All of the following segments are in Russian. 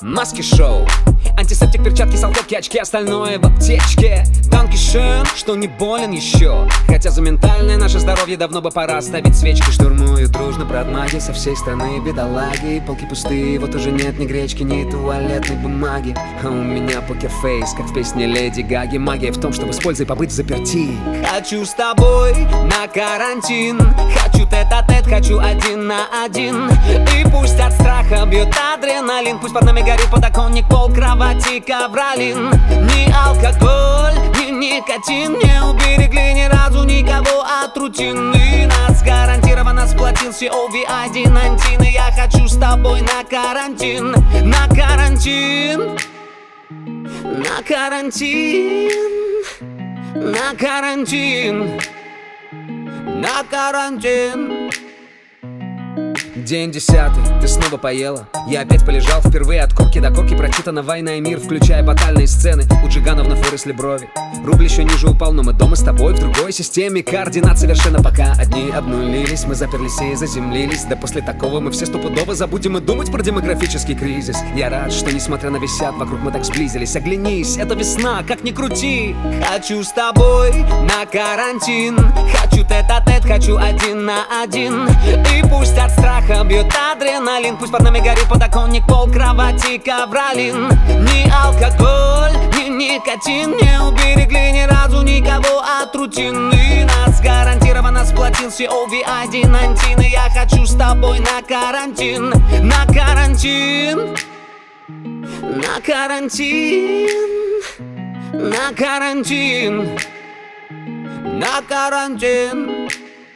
Маски-шоу, антисептик, перчатки, салфетки, очки, остальное в аптечке. Данкишен, что не болен еще. Хотя за ментальное наше здоровье давно бы пора ставить свечки. Штурмуют дружно брат-маги со всей страны, бедолаги. Полки пустые, вот уже нет ни гречки, ни туалетной бумаги. А у меня покерфейс, как в песне Леди Гаги. Магия в том, чтобы с пользой побыть взаперти. Хочу с тобой на карантин, хочу тет-а-тет, хочу один на один. И пусть от страха бьет адреналин, пусть под нами горит подоконник, пол, кровати, ковролин. Ни алкоголь, ни никотин не уберегли ни разу никого от рутины. Нас гарантированно сплотился OV1-19. И я хочу с тобой на карантин, на карантин, на карантин, на карантин, на карантин. День 10, ты снова поела. Я опять полежал, впервые от корки до корки прочитана «Война и мир», включая батальные сцены. У Джигана вновь выросли брови, рубль еще ниже упал, но мы дома с тобой в другой системе координат совершенно. Пока одни обнулились, мы заперлись и заземлились. Да после такого мы все стопудово забудем и думать про демографический кризис. Я рад, что несмотря на весь ад вокруг мы так сблизились. Оглянись, это весна, как ни крути. Хочу с тобой на карантин, хочу тет-а-тет, хочу один на один. И пусть от страха бьет адреналин, пусть под нами горит подоконник, пол, кровати, ковролин. Ни алкоголь, ни никотин не уберегли ни разу никого от рутины. Нас гарантированно сплотился OV1-19. И я хочу с тобой на карантин, на карантин, на карантин, на карантин, на карантин.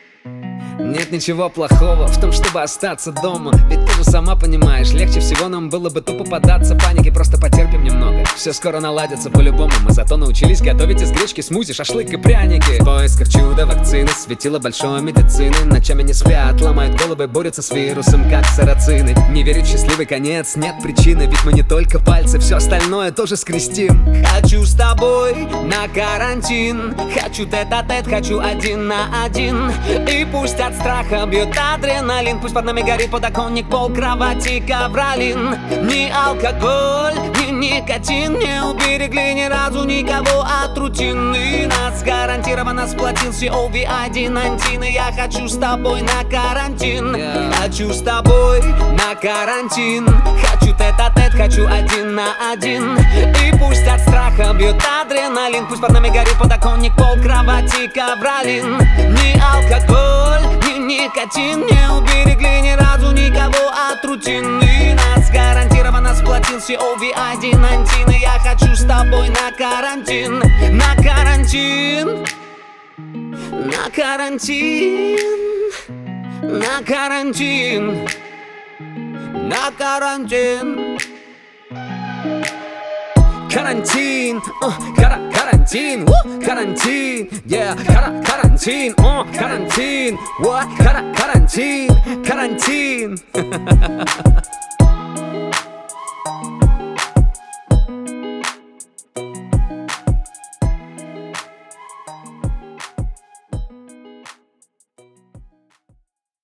Нет ничего плохого в том, чтобы остаться дома. Ведь ты же сама понимаешь, легче всего нам было бы тупо поддаться панике. Просто потерпим немного, все скоро наладится по-любому. Мы зато научились готовить из гречки смузи, шашлык и пряники. В поисках чуда вакцины, светило большой медицины. Ночами не спят, ломают головы, борются с вирусом, как сарацины. Не верить в счастливый конец, нет причины, ведь мы не только пальцы, все остальное тоже скрестим. Хочу с тобой на карантин, хочу тет-а-тет, хочу один на один. И пусть от страха бьет адреналин, пусть под нами горит подоконник, пол, кровати, ковролин. Ни алкоголь, ни никотин не уберегли ни разу никого от рутины. Нас гарантированно сплотился OV1-19. И я хочу с тобой на карантин, хочу с тобой на карантин, хочу тет-а-тет, хочу один на один. И пусть от страха бьет адреналин, пусть под нами горит подоконник, пол, кровати, ковролин. Ни алкоголь, ни никотин не уберегли ни разу никого от рутины. Нас гарантированно сплотился OV1-19. И я хочу с тобой на карантин, на карантин, на карантин, на карантин, на карантин. Карантин, карантин, карантин, карантин, карантин, карантин, карантин.